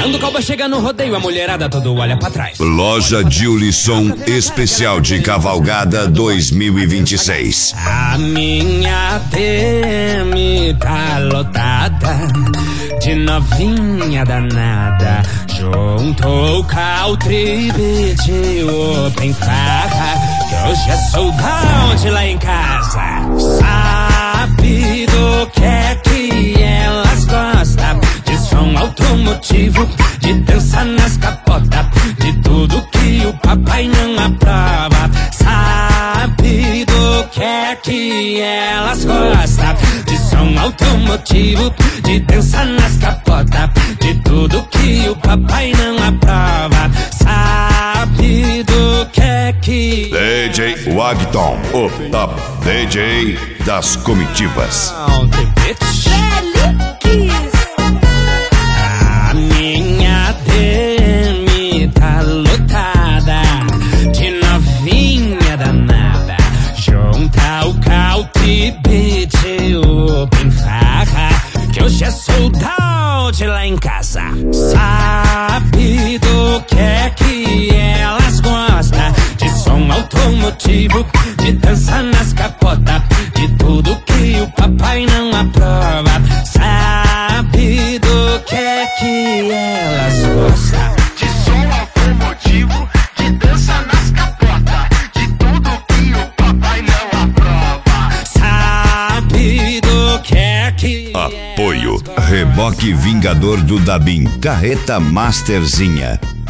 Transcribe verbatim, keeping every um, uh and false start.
Quando o cowboy chega no rodeio, a mulherada todo olha pra trás. Loja Julisson Especial de Cavalgada dois mil e vinte e seis. A minha T M tá lotada de novinha danada. Juntou country, beat, open farra, que hoje é sold out lá em casa. Sabe do que é que elas gostam? De som automotivo, de dança nas capotas, de tudo que o papai não aprova. Sabe do que é que elas gostam? De som automotivo, de dança nas capotas, de tudo que o papai não aprova. Sabe do que é que... D J Wagton, o top D J das comitivas. A minha D M tá lotada de novinha danada. Junta o country, beat, open farra, que hoje é sold out lá em casa. Sabe do que é que elas gostam? De som automotivo, de dança nas capotas, de tudo que o papai não aprova. Sabe do que é que elas gostam? De som automotivo, de dança nas capotas, de tudo que o papai não aprova. Sabe do que é que... Apoio Reboque Vingador do Dabim, Carreta Masterzinha.